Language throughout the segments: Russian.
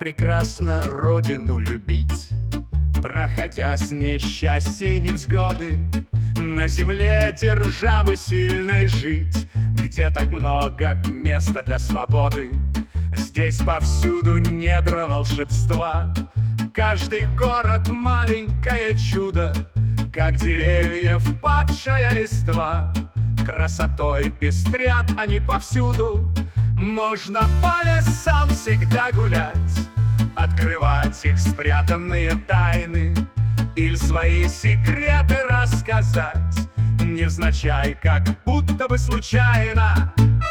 прекрасно родину любить, проходя с несчастья и невзгоды, на земле державы сильной жить, где так много места для свободы. Здесь повсюду недра волшебства, каждый город маленькое чудо, как деревьев падшая листва. Красотой пестрят они повсюду, можно по лесам всегда гулять, открывать их спрятанные тайны или свои секреты рассказать, невзначай, как будто бы случайно.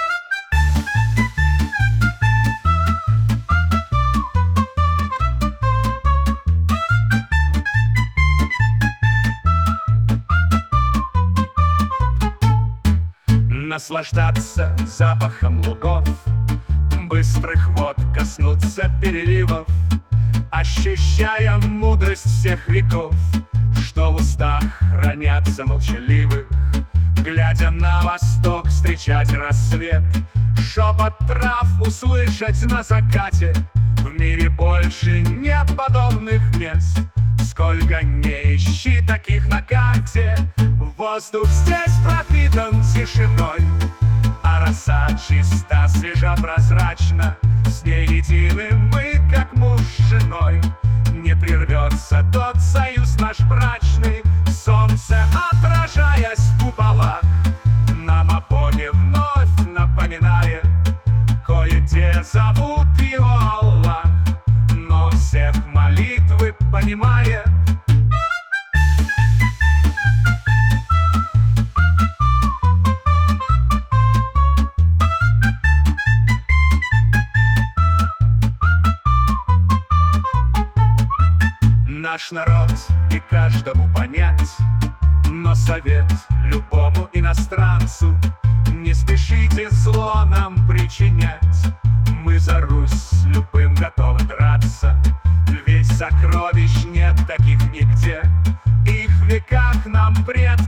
Наслаждаться запахом лугов, быстрых вод коснуться переливов, ощущая мудрость всех веков, что в устах хранятся молчаливых. Глядя на восток, встречать рассвет, шепот трав услышать на закате. В мире больше нет подобных мест, сколько не ищи таких на карте. Воздух здесь пропитан тишиной, а роса чиста, свежа, прозрачна. С ней едины мы, как муж с женой, не прервется тот союз наш брачный. Солнце, отражаясь в куполах, нам о Боге вновь напоминает, кое-где зовут его Аллах, но всех молитвы понимает. Наш народ и каждому понять, но совет любому иностранцу: не спешите зло нам причинять. Мы за Русь с любым готовы драться, ведь сокровищ нет таких нигде. Их в веках нам пред